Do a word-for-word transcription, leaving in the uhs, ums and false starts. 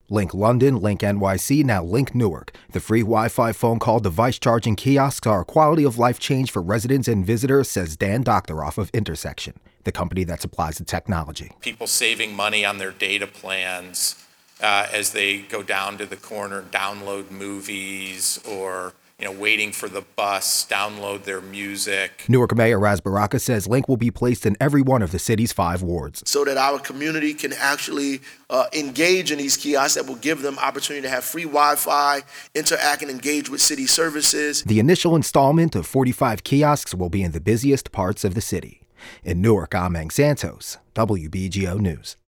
Link London, Link N Y C, now Link Newark. The free Wi-Fi phone call device charging kiosks are a quality-of-life change for residents and visitors, says Dan Doctoroff of Intersection, the company that supplies the technology. People saving money on their data plans uh, as they go down to the corner, download movies, or you know, waiting for the bus, download their music. Newark Mayor Ras Baraka says Link will be placed in every one of the city's five wards, so that our community can actually uh, engage in these kiosks that will give them opportunity to have free Wi-Fi, interact and engage with city services. The initial installment of forty-five kiosks will be in the busiest parts of the city. In Newark, I'm Ang Santos, W B G O News.